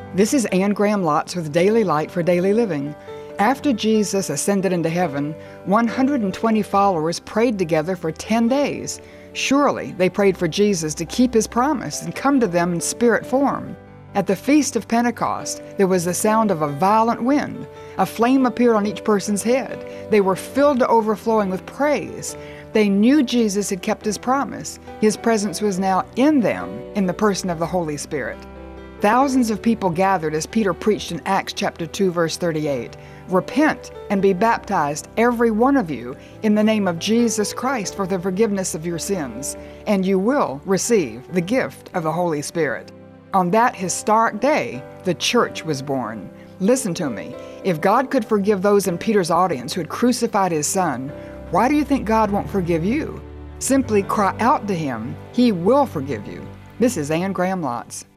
This is Anne Graham Lotz with Daily Light for Daily Living. After Jesus ascended into heaven, 120 followers prayed together for 10 days. Surely they prayed for Jesus to keep his promise and come to them in spirit form. At the Feast of Pentecost, there was the sound of a violent wind. A flame appeared on each person's head. They were filled to overflowing with praise. They knew Jesus had kept his promise. His presence was now in them in the person of the Holy Spirit. Thousands of people gathered as Peter preached in Acts chapter 2, verse 38. Repent and be baptized, every one of you, in the name of Jesus Christ for the forgiveness of your sins, and you will receive the gift of the Holy Spirit. On that historic day, the church was born. Listen to me. If God could forgive those in Peter's audience who had crucified his son, why do you think God won't forgive you? Simply cry out to him. He will forgive you. This is Anne Graham Lotz.